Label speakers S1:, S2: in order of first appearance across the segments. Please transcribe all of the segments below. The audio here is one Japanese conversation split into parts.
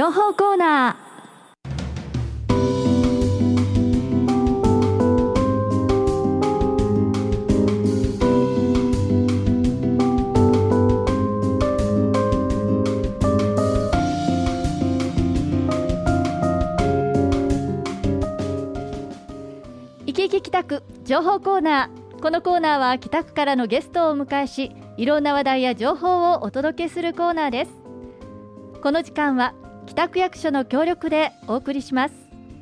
S1: 情報コーナー。イケイケ北区情報コーナー。このコーナーは北区からのゲストをお迎えし、いろんな話題や情報をお届けするコーナーです。この時間は北区役所の協力でお送りします。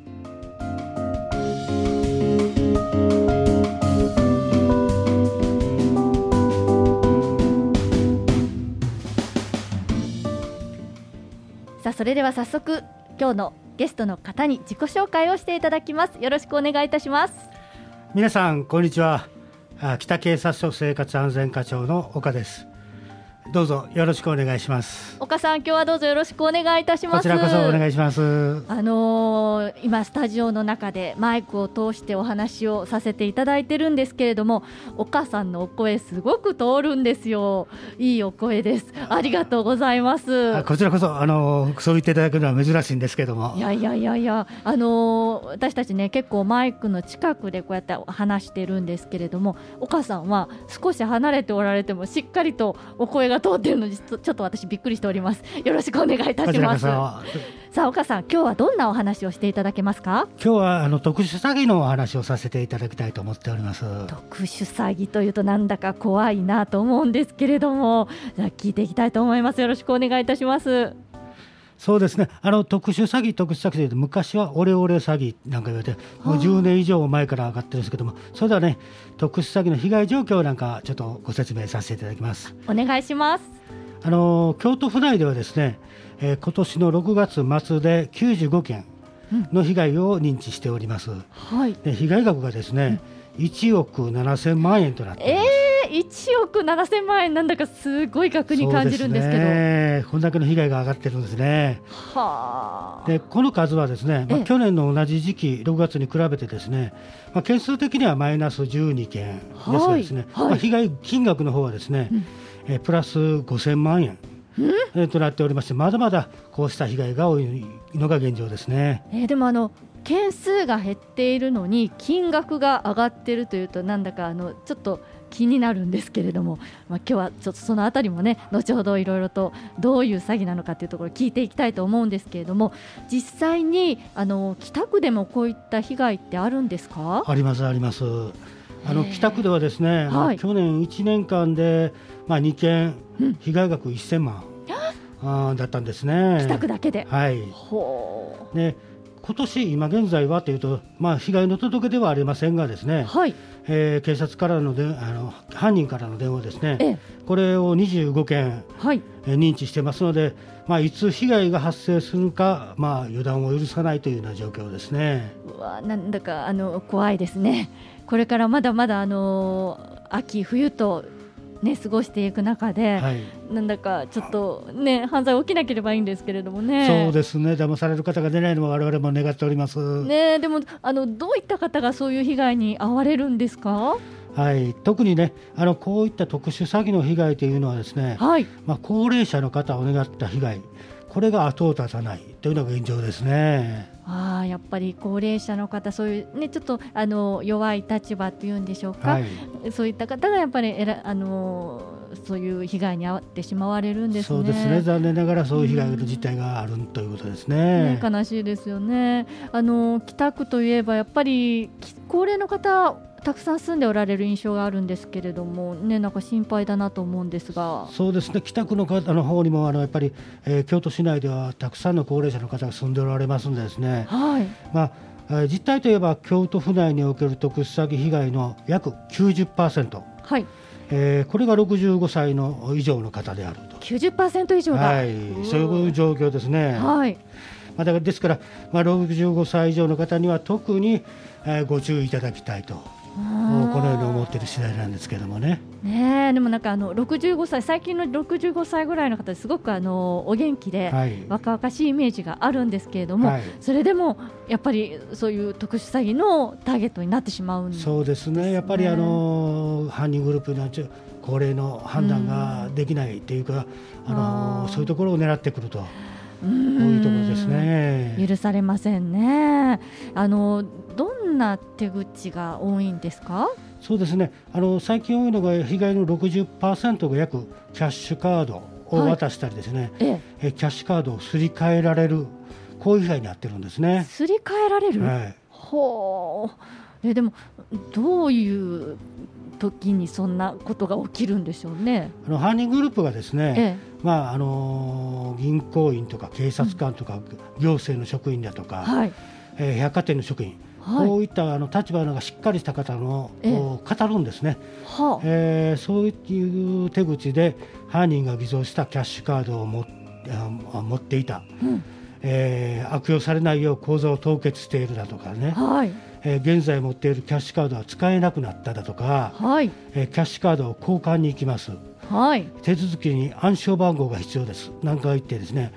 S1: さあ、それでは早速今日のゲストの方に自己紹介をしていただきます。よろしくお願いいたします。
S2: 皆さんこんにちは。北警察署生活安全課長の岡です。どうぞよろしくお願いします。
S1: 岡さん、今日はどうぞよろしくお願いいたします。
S2: こちらこそお願いします。
S1: 今スタジオの中でマイクを通してお話をさせていただいてるんですけれども、岡さんのお声すごく通るんですよ。いいお声です。ありがとうございます。
S2: こちらこそそう言っていただくのは珍しいんですけども、
S1: いや私たちね、結構マイクの近くでこうやって話してるんですけれども、岡さんは少し離れておられてもしっかりとお声が通っているので、ちょっと私びっくりしております。よろしくお願いいたします。さあ、岡さん、今日はどんなお話をしていただけますか？
S2: 今日は特殊詐欺のお話をさせていただきたいと思っております。
S1: 特殊詐欺というとなんだか怖いなと思うんですけれども、じゃあ聞いていきたいと思います。よろしくお願いいたします。
S2: そうですね、特殊詐欺というと、昔はオレオレ詐欺なんか言われて、もう10年以上前から上がってるんですけども、それではね、特殊詐欺の被害状況なんかちょっとご説明させていただきます。
S1: お願いします。
S2: 京都府内ではですね、今年の6月末で95件の被害を認知しております。で被害額がですね、1億7000万円となっています。
S1: 1億7000万円、なんだかすごい額に感じるんですけど。
S2: そうですね、こんだけの被害が上がってるんですね。でこの数はですね、去年の同じ時期6月に比べてですね、件数的にはマイナス12件ですがですね、被害金額の方はですね、プラス5000万円となっておりまして、まだまだこうした被害が多いのが現状ですね。
S1: でも件数が減っているのに金額が上がっているというと、なんだかちょっと気になるんですけれども、今日はちょっとそのあたりもね、後ほどいろいろとどういう詐欺なのかというところを聞いていきたいと思うんですけれども、実際に北区でもこういった被害ってあるんですか？
S2: ありますあります。北区ではですね、去年1年間で、2件被害額1000万だったんですね。
S1: 北区だけで。
S2: で今年今現在はというと、被害の届けではありませんがですね、警察からの犯人からの電話ですね、これを25件、認知してますので、いつ被害が発生するか、予断を許さないというような状況ですね。
S1: なんだか怖いですね。これからまだまだ秋冬と過ごしていく中で、なんだかちょっと犯罪起きなければいいんですけれどもね。
S2: そうですね、騙される方が出ないのは我々も願っております。
S1: でもどういった方がそういう被害に遭われるんですか？
S2: 特にね、こういった特殊詐欺の被害というのはですね、高齢者の方を願った被害、これが後を絶たないというのが現状ですね。
S1: やっぱり高齢者の方、そういうちょっと弱い立場というんでしょうか、そういった方がやっぱりそういう被害に遭ってしまわれるんですね。
S2: そうですね、残念ながらそういう被害の実態があるということですね。
S1: 悲しいですよね。北区といえばやっぱり高齢の方たくさん住んでおられる印象があるんですけれども、なんか心配だなと思うんですが。
S2: そうですね、北区の方の方にもやっぱり、京都市内ではたくさんの高齢者の方が住んでおられますのでですね、実態といえば京都府内における特殊詐欺被害の約 90%、これが65歳の以上の方であると。
S1: 90% 以上だ。
S2: そういう状況ですね。ですから、65歳以上の方には特に、ご注意いただきたいと、このように思っている次第なんですけどもね。
S1: でもなんか65歳、最近の65歳ぐらいの方すごくお元気で、若々しいイメージがあるんですけれども、それでもやっぱりそういう特殊詐欺のターゲットになってしまうんですね。
S2: そうですね、やっぱり犯人グループの高齢の判断ができないというか、そういうところを狙ってくると。 いうところですね。
S1: 許されませんね。どんな手口が多いんですか？
S2: そうですね、最近多いのが被害の 60% が約キャッシュカードを渡したりですね、キャッシュカードをすり替えられる、こういう被害になってるんですね。
S1: すり替えられる、
S2: はい、
S1: ほう。でもどういう時にそんなことが起きるんでしょうね。
S2: 犯人グループがですね、銀行員とか警察官とか、行政の職員だとか、百貨店の職員、こういった立場がしっかりした方の語るんですね。そういう手口で犯人が偽造したキャッシュカードを持っていた、悪用されないよう口座を凍結しているだとかね、現在持っているキャッシュカードは使えなくなっただとか、キャッシュカードを交換に行きます、手続きに暗証番号が必要ですなんか言ってですね、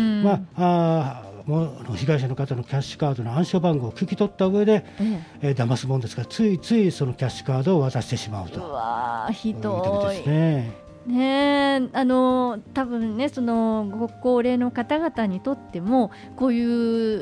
S2: 被害者の方のキャッシュカードの暗証番号を聞き取った上で、騙すもんですからついついそのキャッシュカードを渡してしまうと。
S1: うわー、ひどい
S2: ですね。
S1: 多分ね、そのご高齢の方々にとってもこういう、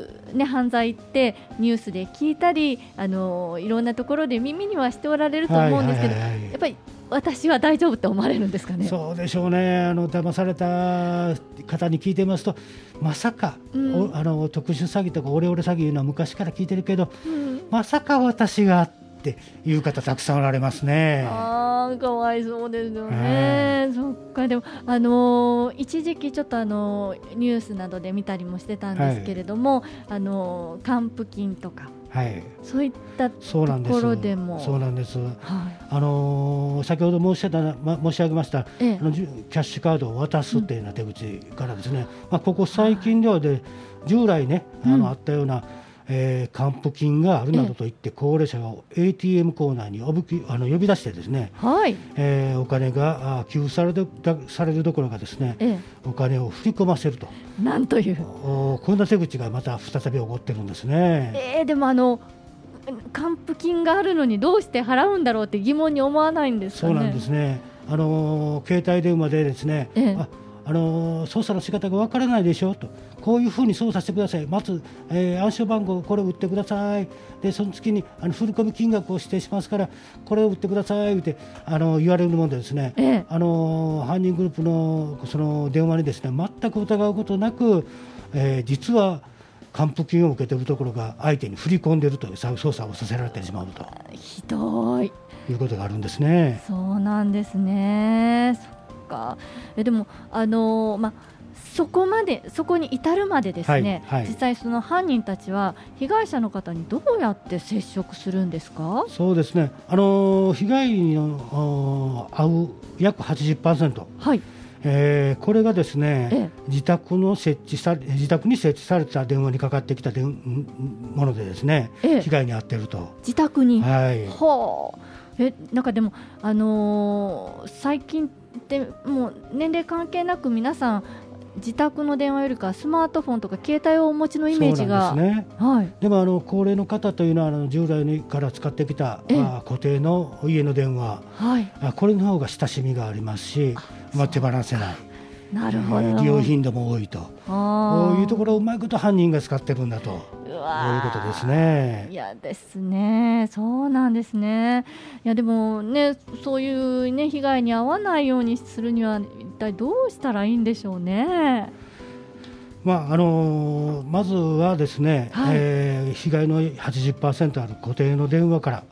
S1: 犯罪ってニュースで聞いたりいろんなところで耳にはしておられると思うんですけど、やっぱり私は大丈夫って思われるんですかね。
S2: そうでしょうね。騙された方に聞いてますと、まさか、特殊詐欺とかオレオレ詐欺いうのは昔から聞いてるけど、まさか私がっていう方たくさんおられますね。
S1: かわいそうですよね。そっか。でも一時期ちょっとニュースなどで見たりもしてたんですけれども、還付金とか、そういったところでも
S2: そうなんです。先ほど申し上げました、キャッシュカードを渡すというような手口からですね、ここ最近では従来ね、あったような還付金があるなどといって高齢者を ATM コーナーに呼び出してですね、お金が給付されるどころかですね、お金を振り込ませると、
S1: なんという
S2: こんな手口がまた再び起こってるんですね。
S1: でも還付金があるのにどうして払うんだろうって疑問に思わないんですかね。
S2: そうなんですね。携帯電話でですね、操作の仕方がわからないでしょと、こういうふうに操作してください、まず、暗証番号これを打ってください、でその次に振り込み金額を指定しますからこれを打ってくださいって言われるものでですね、犯人グループのその電話にですね全く疑うことなく、実は還付金を受けているところが相手に振り込んでいるという操作をさせられてしまうと、
S1: ひどい
S2: いうことがあるんですね。
S1: そうなんですね。でもそこに至るまでですね、実際その犯人たちは被害者の方にどうやって接触するんですか？
S2: そうですね、被害に遭う約 80%、これがですね、自宅に設置された電話にかかってきたものでですね、被害に遭っていると。
S1: 自宅に、なんかでも、最近ってもう年齢関係なく皆さん自宅の電話よりかスマートフォンとか携帯をお持ちのイメージが。
S2: そうなんですね。でも高齢の方というのは従来から使ってきた固定の家の電話、これの方が親しみがありますし、手放せない。
S1: なるほど。
S2: 利用頻度も多いと、こういうところをうまいこと犯人が使ってるんだと、こういうことですね。
S1: いやですね。そうなんですね。いやでもね、そういうね被害に遭わないようにするには一体どうしたらいいんでしょうね。
S2: まずはですね、被害の 80% ある固定の電話から、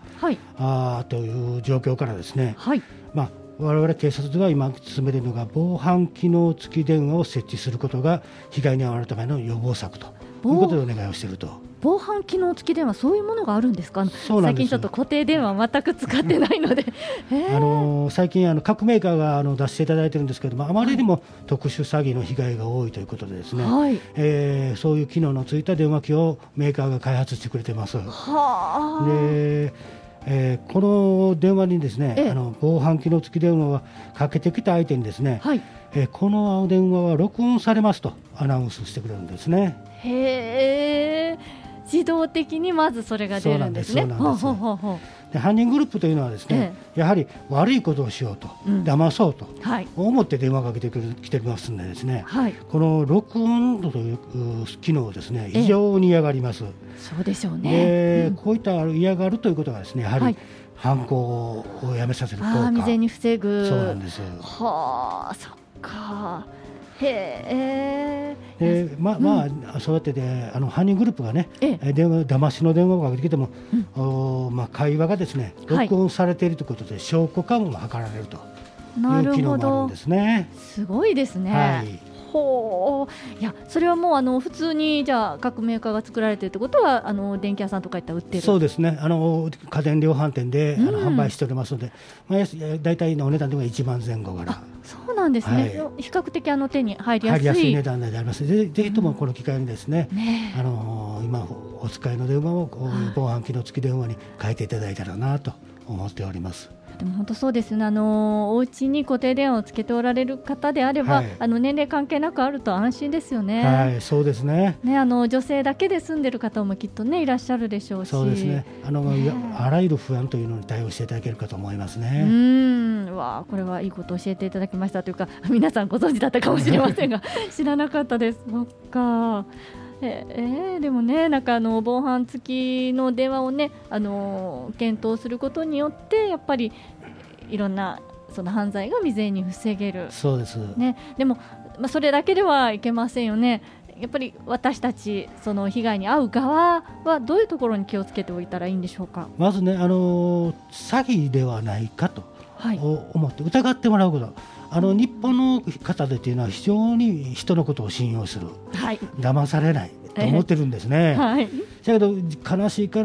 S2: という状況からですね、我々警察では今進めているのが防犯機能付き電話を設置することが被害に遭われるための予防策ということでお願いをしていると。
S1: 防犯機能付き電話、そういうものがあるんですか？最近ちょっと固定電話全く使ってないので
S2: 最近各メーカーが出していただいているんですけれども、あまりにも特殊詐欺の被害が多いということでですね、そういう機能のついた電話機をメーカーが開発してくれています。でこの電話にですね、防犯機能付き電話はかけてきた相手にですね、この電話は録音されますとアナウンスしてくれるんですね。
S1: 自動的にまずそれが出るんですね。
S2: で犯人グループというのはですね、やはり悪いことをしようと、騙そうと思って電話がかけてきてますんでですね、この録音という機能をですね非常に嫌がります。
S1: そうでしょうね。
S2: こういった嫌がるということがですねやはり、犯行をやめさせる効果、
S1: 未然に防ぐ。
S2: そうなんです。
S1: はあ、そっか。
S2: そうやって犯人グループがね、騙しの電話をかけてきても、会話がですね録音されているということで、証拠化も図られるという機能もあるんですね。
S1: すごいですね。ほう。いや、それはもう普通にじゃあ各メーカーが作られているということは電気屋さんとかいったら売ってる。
S2: そうですね。家電量販店で販売しておりますので、だいたいのお値段では1万前後から。
S1: そうなんですね。比較的手に入りやすい
S2: 値段であります。ぜひともこの機会にですね、今お使いの電話を防犯機能付き電話に変えていただいたらなと思っております。
S1: でも本当そうですね。お家に固定電話をつけておられる方であれば、年齢関係なくあると安心ですよね。
S2: はい、そうですね。
S1: 女性だけで住んでる方もきっとねいらっしゃるでしょうし、
S2: そうですね。あらゆる不安というのに対応していただけるかと思いますね。
S1: これはいいことを教えていただきましたというか、皆さんご存知だったかもしれませんが知らなかったです。そっか。でもね、なんか防犯付きの電話をね検討することによってやっぱりいろんなその犯罪が未然に防げる。
S2: そうです、
S1: ね。でも、それだけではいけませんよね。やっぱり私たちその被害に遭う側はどういうところに気をつけておいたらいいんでしょうか。
S2: まずね、詐欺ではないかと思って疑ってもらうこと。日本の方でというのは非常に人のことを信用する、騙されないと思ってるんですね。だけど悲しいから、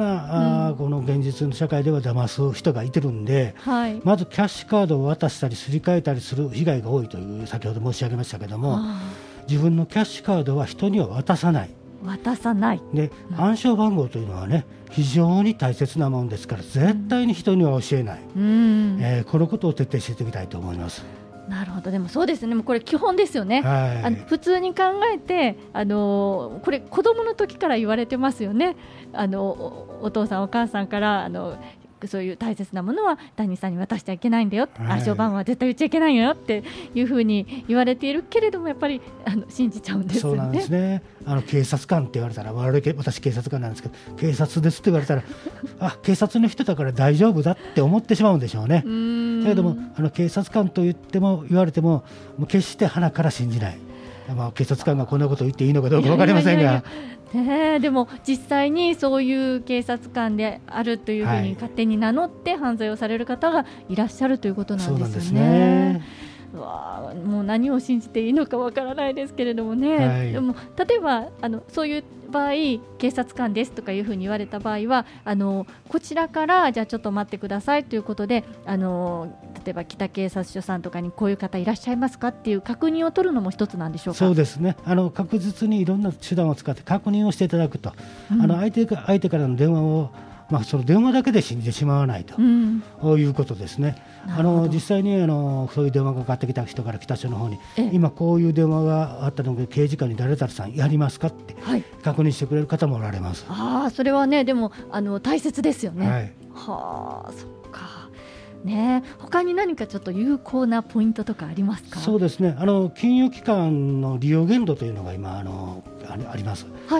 S2: この現実の社会では騙す人がいてるんで、まずキャッシュカードを渡したりすり替えたりする被害が多いという先ほど申し上げましたけども、自分のキャッシュカードは人には渡さない。で、暗証番号というのはね非常に大切なものですから、絶対に人には教えない、このことを徹底していきたいと思います。
S1: なるほど。でもそうですね。もうこれ基本ですよね。普通に考えてこれ子供の時から言われてますよね。お父さんお母さんからそういう大切なものは第二さんに渡してはいけないんだよ、暗証番号は絶対言っちゃいけないよっていうふうに言われているけれども、やっぱり信じちゃうんですよね。
S2: そうなんですね。警察官って言われたら、私警察官なんですけど、警察ですって言われたら警察の人だから大丈夫だって思ってしまうんでしょうね。だけども警察官と言われても決して鼻から信じない。警察官がこんなことを言っていいのかどうか分かりませんが、
S1: でも実際にそういう警察官であるというふうに勝手に名乗って犯罪をされる方がいらっしゃるということなんですよね。もう何を信じていいのかわからないですけれどもね、でも例えばそういう場合警察官ですとかいうふうに言われた場合はこちらからじゃあちょっと待ってくださいということで例えば北警察署さんとかにこういう方いらっしゃいますかっていう確認を取るのも一つなんでしょうか。
S2: そうですね。確実にいろんな手段を使って確認をしていただくと、相手からの電話をその電話だけで信じてしまわないと、いうことですね。実際にそういう電話がかかってきた人から北署の方に今こういう電話があったので刑事課に誰々さんやりますかって確認してくれる方もおられます。
S1: それはねでも大切ですよね。そっかね。他に何かちょっと有効なポイントとかありますか。
S2: そうですね。金融機関の利用限度というのが今あります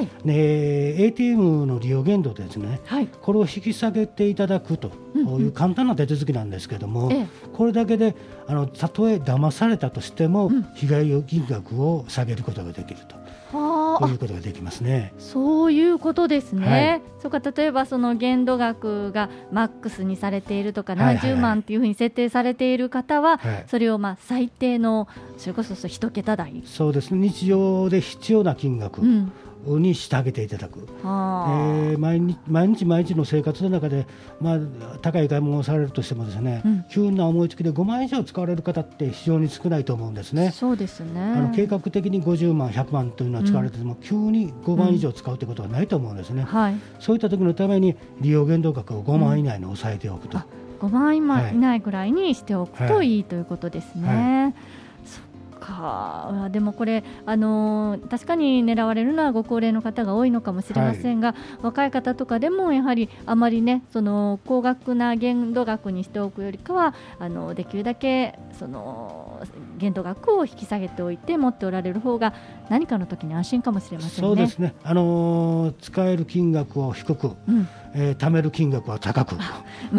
S2: 。ATM の利用限度ですね、これを引き下げていただくという簡単な手続きなんですけれども、これだけでたとえ騙されたとしても被害金額を下げることができると。こういうことができますね。
S1: そういうことですね。そうか、例えばその限度額がマックスにされているとか何十万っていうふうに設定されている方は、それを最低のそれこそ1桁台。
S2: そうですね。日常で必要な金額にしてあげていただく。毎日の生活の中で、高い買い物をされるとしてもですね、急な思いつきで5万以上使われる方って非常に少ないと思うんですね。
S1: そうですね。
S2: 計画的に50万100万というのは使われても、急に5万以上使うということはないと思うんですね。そういった時のために利用限度額を5万以内に抑えておくと。5
S1: 万以内ぐらいにしておくといいということですね。そっか。でもこれ、確かに狙われるのはご高齢の方が多いのかもしれませんが、若い方とかでもやはりあまりね、その高額な限度額にしておくよりかはできるだけその限度額を引き下げておいて持っておられる方が何かの時に安心かもしれませんね。
S2: そうですね、使える金額を低く、貯める金額は高く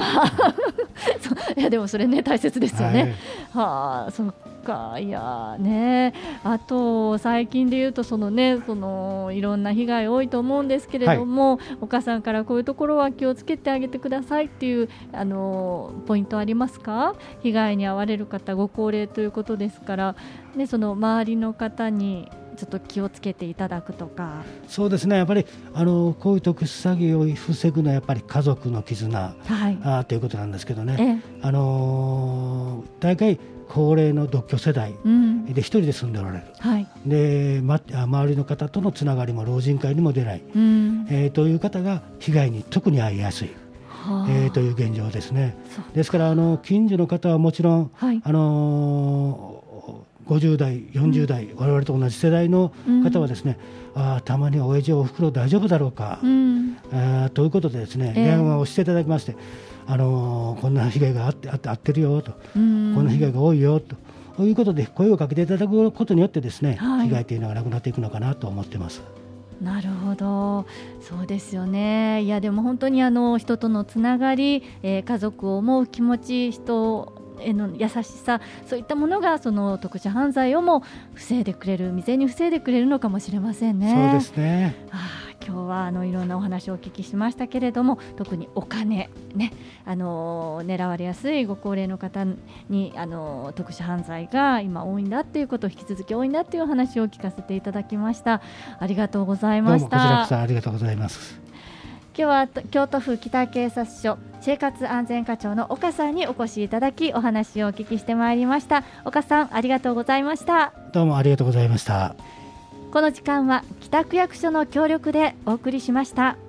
S1: いやでもそれね大切ですよね。そっか。いやね、あと最近で言うとそのいろんな被害多いと思うんですけれども、お母さんからこういうところは気をつけてあげてくださいっていうポイントありますか？被害に遭われる方、ご高齢ということですから、ね、その周りの方にちょっと気をつけていただくとか。
S2: そうですね、やっぱりこういう特殊詐欺を防ぐのはやっぱり家族の絆、ということなんですけどね、大概高齢の独居世代で一人で住んでおられる、で周りの方とのつながりも老人会にも出ない、という方が被害に特に遭いやすい、という現状ですね。ですから近所の方はもちろん、50代、40代、我々と同じ世代の方はですね、たまに親父おふくろ大丈夫だろうか、ということでですね、電話をしていただきまして、こんな被害があってるよと、こんな被害が多いよということで声をかけていただくことによってですね、被害というのがなくなっていくのかなと思っています。
S1: なるほど、そうですよね。いやでも本当に人とのつながり、家族を思う気持ち、人への優しさ、そういったものがその特殊犯罪をも防いでくれる、未然に防いでくれるのかもしれませんね。
S2: そうですね。
S1: 今日はいろんなお話をお聞きしましたけれども、特にお金ね、狙われやすいご高齢の方に特殊犯罪が今多いんだっていうことを、引き続き多いんだっていう話を聞かせていただきました。ありがとうございました。
S2: どうもこちらこそありがとうございます。
S1: 今日は京都府北警察署生活安全課長の岡さんにお越しいただき、お話をお聞きしてまいりました。岡さん、ありがとうございました。
S2: どうもありがとうございました。
S1: この時間は北区役所の協力でお送りしました。